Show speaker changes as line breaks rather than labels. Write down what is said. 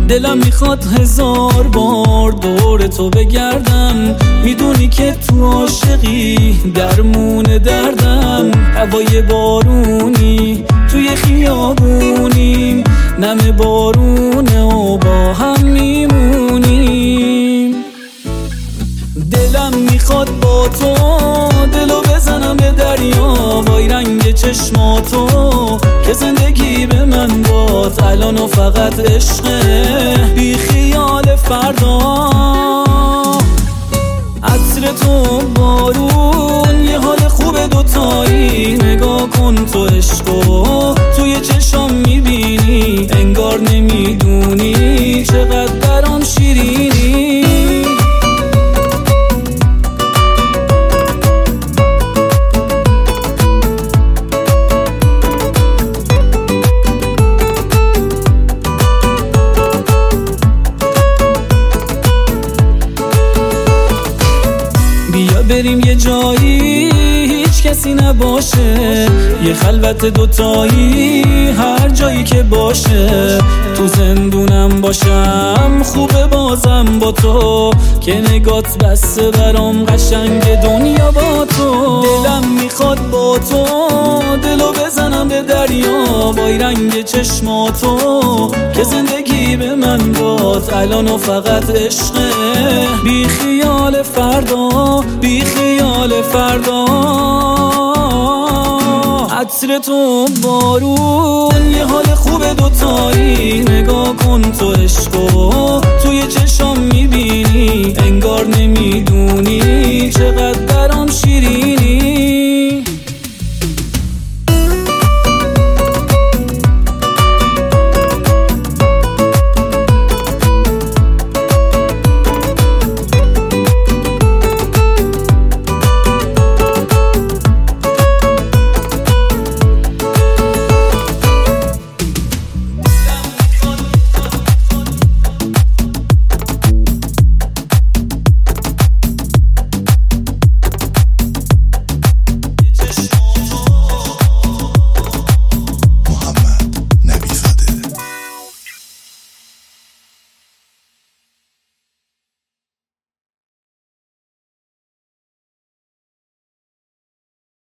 دلم میخواد 1000 بار دور تو بگردم، میدونی که تو عاشقی درمون دردم. هوای بارونی توی خیابونیم، نم بارونه و با هم میمونیم. دلم میخواد با تو دلو بزنم به دریا، وای رنگ چشماتو که زندگی به من باد الان و فقط عشقه بی خیال فردا. عطر تو بارون یه حال خوب دوتایی، نگاه کن تو عشقو توی چشام میبینی، انگار نمیدونی چقدر برام شیرینی. بیا بریم یه جایی هیچ کسی نباشه، یه خلوت دوتایی هر جایی که باشه. تو زندونم باشم خوبه بازم با تو، که نگات بسته برام قشنگ دنیا با تو. دلم میخواد با تو دلو بزنم به دریا، وای رنگ چشماتو که زندگی به من داد الان و فقط عشقه بی خیال فردا، بی خیال فردا. عطر تو بارون یه حال خوب دوتایی، نگاه کن تو عشقو توی چشام میبینی، انگار نمیدونی چقدر برام شیرین.